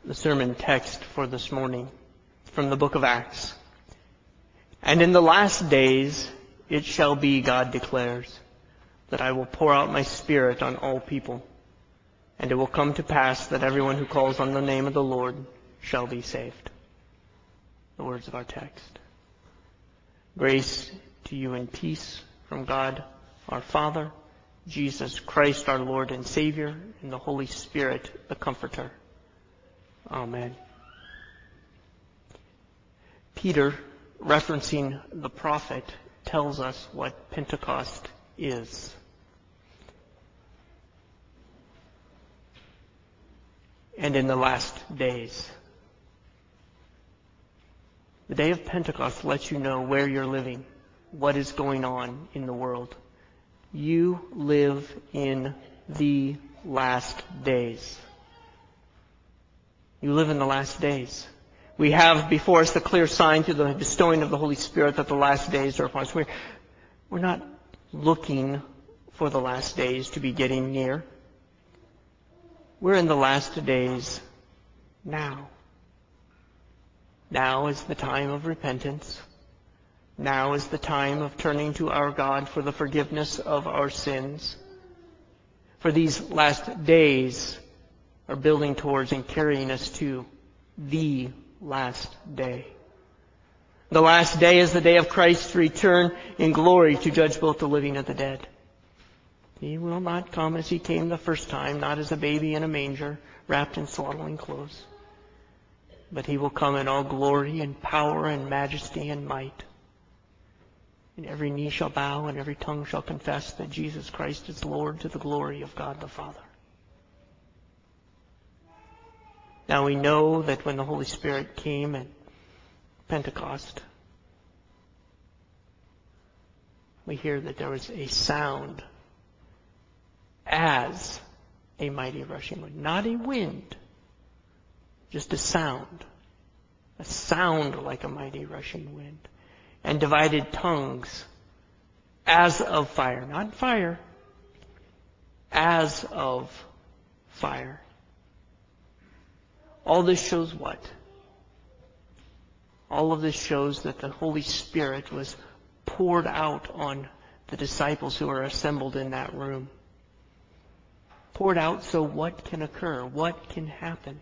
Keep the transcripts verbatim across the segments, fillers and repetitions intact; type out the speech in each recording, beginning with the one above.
The sermon text for this morning from the book of Acts. And in the last days it shall be, God declares, that I will pour out my Spirit on all people. And it will come to pass that everyone who calls on the name of the Lord shall be saved. The words of our text. Grace to you and peace from God our Father, Jesus Christ our Lord and Savior, and the Holy Spirit, the Comforter. Amen. Peter, referencing the prophet, tells us what Pentecost is. And in the last days. The day of Pentecost lets you know where you're living, what is going on in the world. You live in the last days. You live in the last days. We have before us the clear sign through the bestowing of the Holy Spirit that the last days are upon us. We're, we're not looking for the last days to be getting near. We're in the last days now. Now is the time of repentance. Now is the time of turning to our God for the forgiveness of our sins. For these last days are building towards and carrying us to the last day. The last day is the day of Christ's return in glory to judge both the living and the dead. He will not come as He came the first time, not as a baby in a manger, wrapped in swaddling clothes. But He will come in all glory and power and majesty and might. And every knee shall bow and every tongue shall confess that Jesus Christ is Lord, to the glory of God the Father. Now we know that when the Holy Spirit came at Pentecost, we hear that there was a sound as a mighty rushing wind. Not a wind, just a sound. A sound like a mighty rushing wind. And divided tongues as of fire. Not fire. As of fire. All this shows what? All of this shows that the Holy Spirit was poured out on the disciples who are assembled in that room. Poured out so what can occur? What can happen?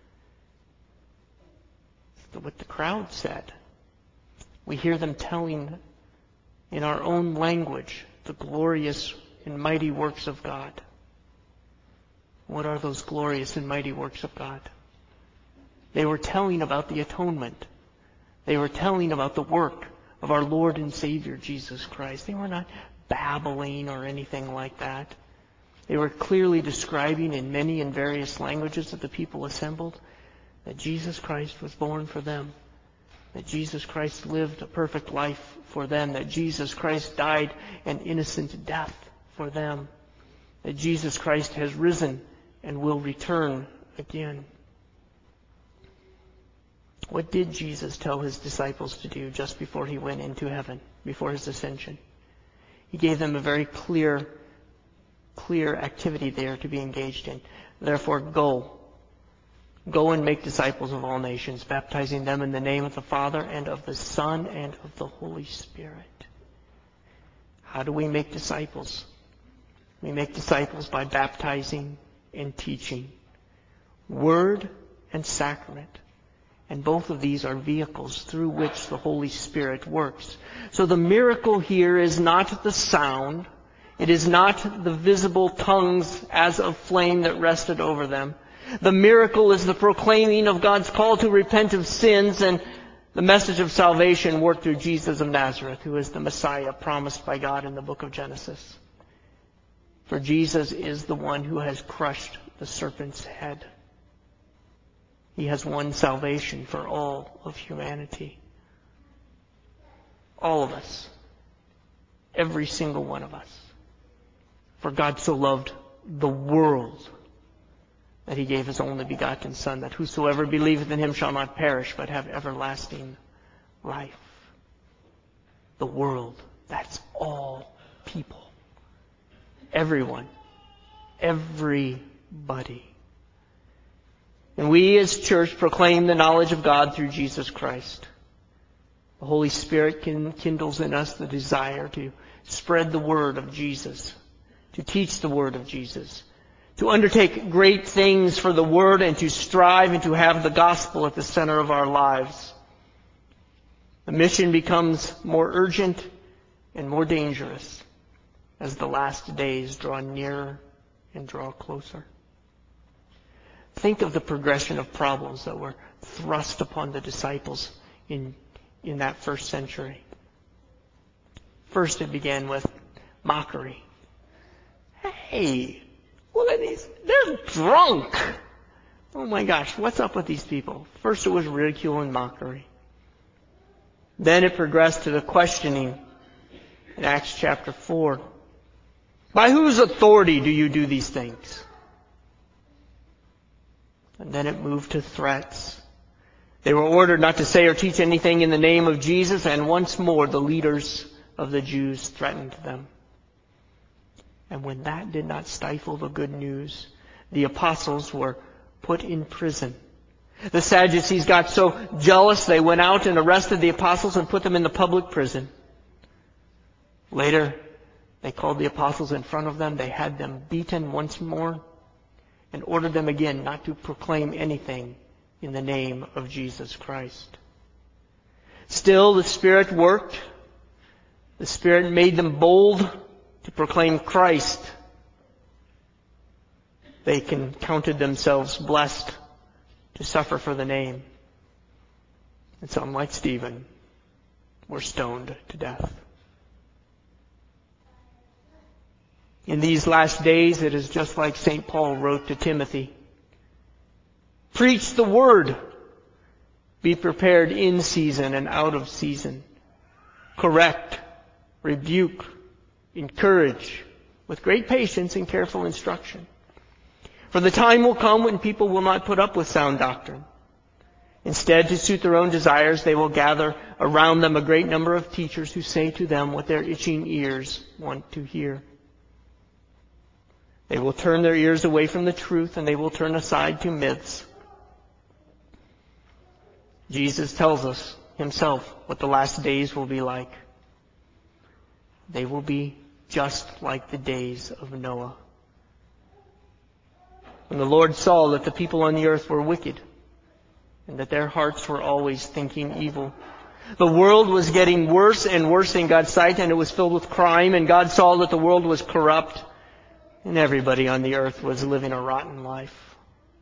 What the crowd said. We hear them telling in our own language the glorious and mighty works of God. What are those glorious and mighty works of God? They were telling about the atonement. They were telling about the work of our Lord and Savior, Jesus Christ. They were not babbling or anything like that. They were clearly describing in many and various languages of the people assembled that Jesus Christ was born for them. That Jesus Christ lived a perfect life for them. That Jesus Christ died an innocent death for them. That Jesus Christ has risen and will return again. What did Jesus tell His disciples to do just before He went into heaven, before His ascension? He gave them a very clear, clear activity there to be engaged in. Therefore, go. Go and make disciples of all nations, baptizing them in the name of the Father and of the Son and of the Holy Spirit. How do we make disciples? We make disciples by baptizing and teaching. Word and sacrament. And both of these are vehicles through which the Holy Spirit works. So the miracle here is not the sound. It is not the visible tongues as of flame that rested over them. The miracle is the proclaiming of God's call to repent of sins and the message of salvation worked through Jesus of Nazareth, who is the Messiah promised by God in the book of Genesis. For Jesus is the one who has crushed the serpent's head. He has won salvation for all of humanity. All of us. Every single one of us. For God so loved the world that He gave His only begotten Son, that whosoever believeth in Him shall not perish, but have everlasting life. The world, that's all people. Everyone. Everybody. And we as church proclaim the knowledge of God through Jesus Christ. The Holy Spirit kindles in us the desire to spread the word of Jesus, to teach the word of Jesus, to undertake great things for the word, and to strive and to have the gospel at the center of our lives. The mission becomes more urgent and more dangerous as the last days draw nearer and draw closer. Think of the progression of problems that were thrust upon the disciples in, in that first century. First, it began with mockery. Hey, look at these. They're drunk. Oh my gosh, what's up with these people? First, it was ridicule and mockery. Then it progressed to the questioning in Acts chapter four. By whose authority do you do these things? And then it moved to threats. They were ordered not to say or teach anything in the name of Jesus, and once more the leaders of the Jews threatened them. And when that did not stifle the good news, the apostles were put in prison. The Sadducees got so jealous they went out and arrested the apostles and put them in the public prison. Later, they called the apostles in front of them. They had them beaten once more and ordered them again not to proclaim anything in the name of Jesus Christ. Still, the Spirit worked. The Spirit made them bold to proclaim Christ. They can, counted themselves blessed to suffer for the name. And some, like Stephen, were stoned to death. In these last days, it is just like Saint Paul wrote to Timothy. Preach the word. Be prepared in season and out of season. Correct, rebuke, encourage with great patience and careful instruction. For the time will come when people will not put up with sound doctrine. Instead, to suit their own desires, they will gather around them a great number of teachers who say to them what their itching ears want to hear. They will turn their ears away from the truth, and they will turn aside to myths. Jesus tells us himself what the last days will be like. They will be just like the days of Noah. When the Lord saw that the people on the earth were wicked, and that their hearts were always thinking evil. The world was getting worse and worse in God's sight, and it was filled with crime, and God saw that the world was corrupt, and everybody on the earth was living a rotten life.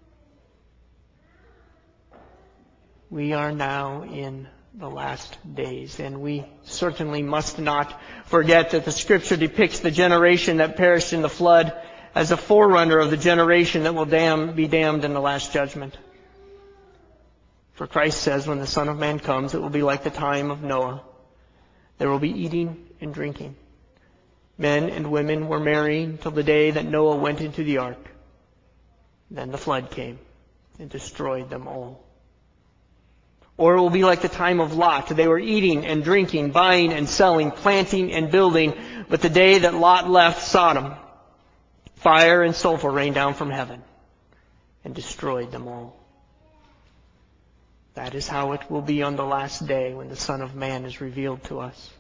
We are now in the last days, and we certainly must not forget that the Scripture depicts the generation that perished in the flood as a forerunner of the generation that will damn, be damned in the last judgment. For Christ says, when the Son of Man comes, it will be like the time of Noah. There will be eating and drinking. Men and women were marrying till the day that Noah went into the ark. Then the flood came and destroyed them all. Or it will be like the time of Lot. They were eating and drinking, buying and selling, planting and building. But the day that Lot left Sodom, fire and sulfur rained down from heaven and destroyed them all. That is how it will be on the last day when the Son of Man is revealed to us.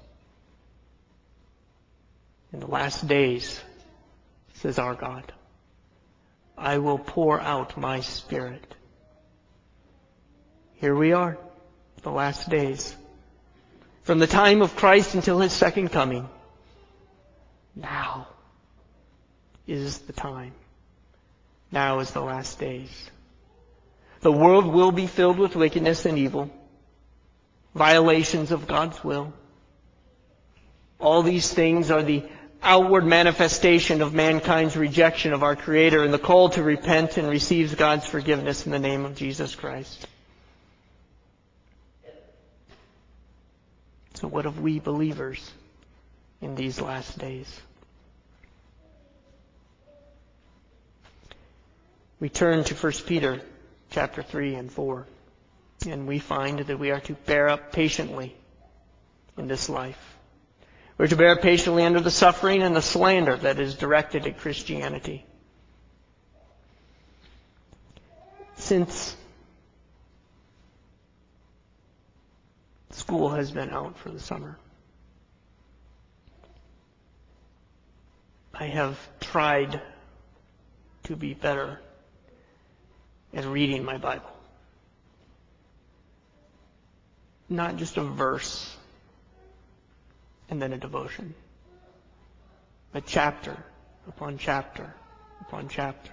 In the last days, says our God, I will pour out my Spirit. Here we are, the last days. From the time of Christ until His second coming. Now is the time. Now is the last days. The world will be filled with wickedness and evil, violations of God's will. All these things are the outward manifestation of mankind's rejection of our Creator and the call to repent and receive God's forgiveness in the name of Jesus Christ. So what of we believers in these last days? We turn to First Peter chapter three and four, and we find that we are to bear up patiently in this life. We're to bear patiently under the suffering and the slander that is directed at Christianity. since school has been out for the summer, I have tried to be better at reading my Bible. Not just a verse and then a devotion, but chapter upon chapter upon chapter.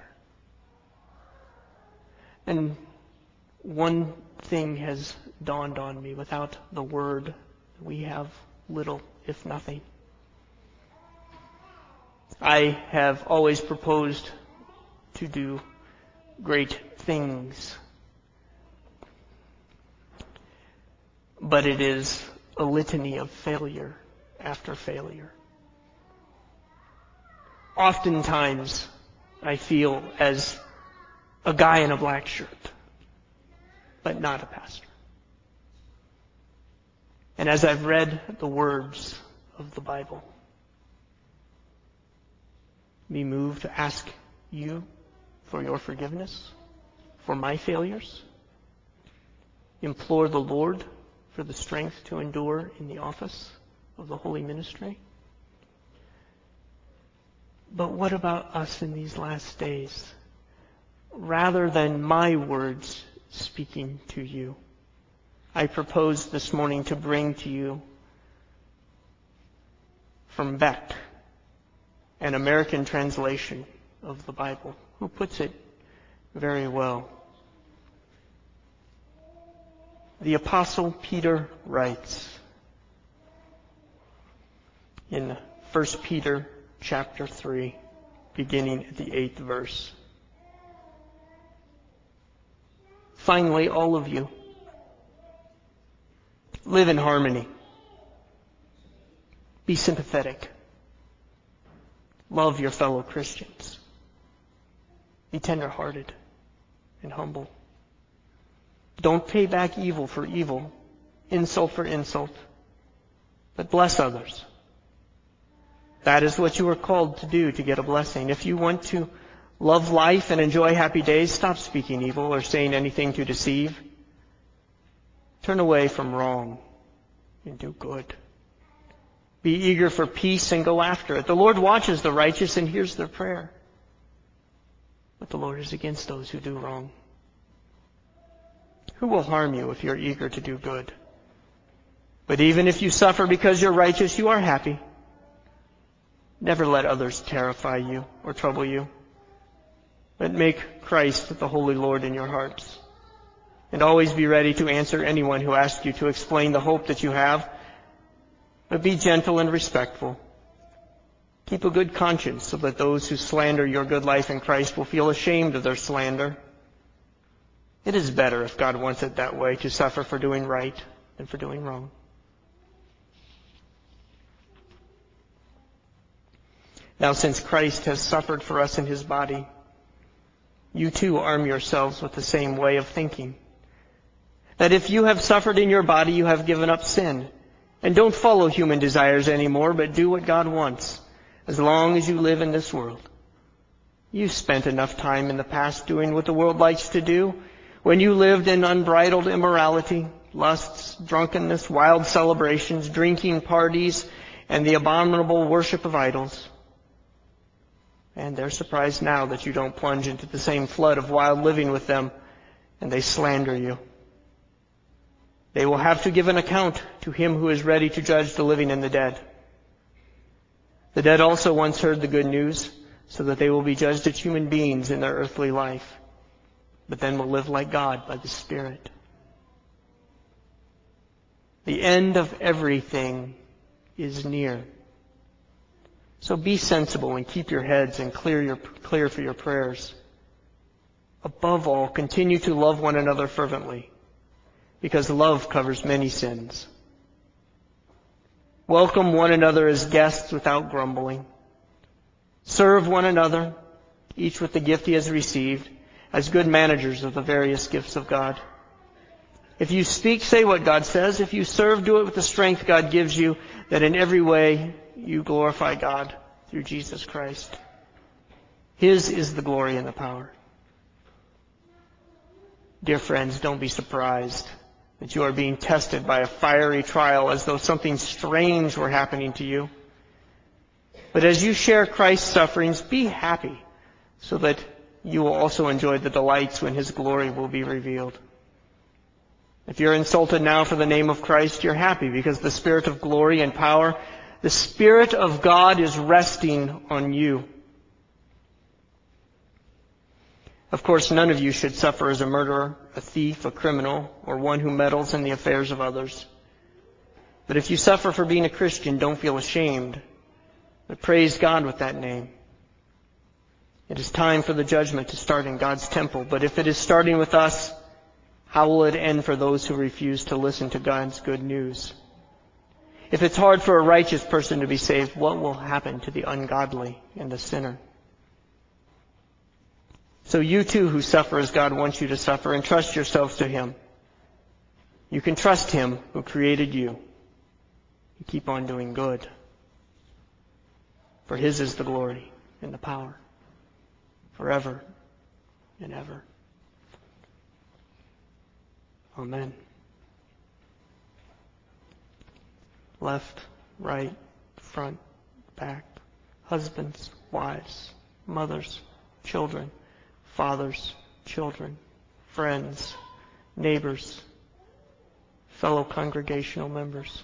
And one thing has dawned on me: without the Word, we have little, if nothing. I have always proposed to do great things, but it is a litany of failure after failure. Oftentimes, I feel as a guy in a black shirt, but not a pastor. And as I've read the words of the Bible, be moved to ask you for your forgiveness for my failures, implore the Lord for the strength to endure in the office of the holy ministry. But what about us in these last days? Rather than my words speaking to you, I propose this morning to bring to you from Beck an American translation of the Bible, who puts it very well. The Apostle Peter writes in First Peter chapter three, beginning at the eighth verse. Finally, all of you, live in harmony. Be sympathetic. Love your fellow Christians. Be tender-hearted and humble. Don't pay back evil for evil, insult for insult, but bless others. That is what you are called to do to get a blessing. If you want to love life and enjoy happy days, stop speaking evil or saying anything to deceive. Turn away from wrong and do good. Be eager for peace and go after it. The Lord watches the righteous and hears their prayer, but the Lord is against those who do wrong. Who will harm you if you're eager to do good? But even if you suffer because you're righteous, you are happy. Never let others terrify you or trouble you, but make Christ the Holy Lord in your hearts. And always be ready to answer anyone who asks you to explain the hope that you have, but be gentle and respectful. Keep a good conscience so that those who slander your good life in Christ will feel ashamed of their slander. It is better, if God wants it that way, to suffer for doing right than for doing wrong. Now, since Christ has suffered for us in his body, you too arm yourselves with the same way of thinking. That if you have suffered in your body, you have given up sin. And don't follow human desires anymore, but do what God wants, as long as you live in this world. You spent enough time in the past doing what the world likes to do, when you lived in unbridled immorality, lusts, drunkenness, wild celebrations, drinking parties, and the abominable worship of idols. And they're surprised now that you don't plunge into the same flood of wild living with them, and they slander you. They will have to give an account to him who is ready to judge the living and the dead. The dead also once heard the good news, so that they will be judged as human beings in their earthly life, but then will live like God by the Spirit. The end of everything is near. So be sensible and keep your heads and clear your clear for your prayers. Above all, continue to love one another fervently, because love covers many sins. Welcome one another as guests without grumbling. Serve one another, each with the gift he has received, as good managers of the various gifts of God. If you speak, say what God says. If you serve, do it with the strength God gives you, that in every way you glorify God through Jesus Christ. His is the glory and the power. Dear friends, don't be surprised that you are being tested by a fiery trial as though something strange were happening to you. But as you share Christ's sufferings, be happy so that you will also enjoy the delights when His glory will be revealed. If you're insulted now for the name of Christ, you're happy because the Spirit of glory and power, the Spirit of God is resting on you. Of course, none of you should suffer as a murderer, a thief, a criminal, or one who meddles in the affairs of others. But if you suffer for being a Christian, don't feel ashamed, but praise God with that name. It is time for the judgment to start in God's temple, but if it is starting with us, how will it end for those who refuse to listen to God's good news? If it's hard for a righteous person to be saved, what will happen to the ungodly and the sinner? So you too who suffer as God wants you to suffer, entrust yourselves to Him. You can trust Him who created you. You keep on doing good. For His is the glory and the power, forever and ever. Amen. Left, right, front, back, husbands, wives, mothers, children, fathers, children, friends, neighbors, fellow congregational members.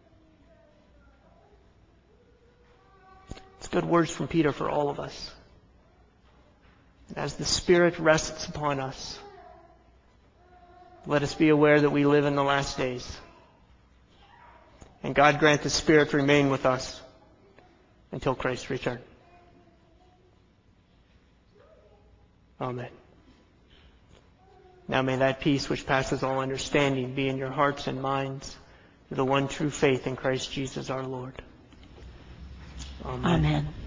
It's good words from Peter for all of us. And as the Spirit rests upon us, let us be aware that we live in the last days. And God grant the Spirit to remain with us until Christ's return. Amen. Now may that peace which passes all understanding be in your hearts and minds through the one true faith in Christ Jesus our Lord. Amen. Amen.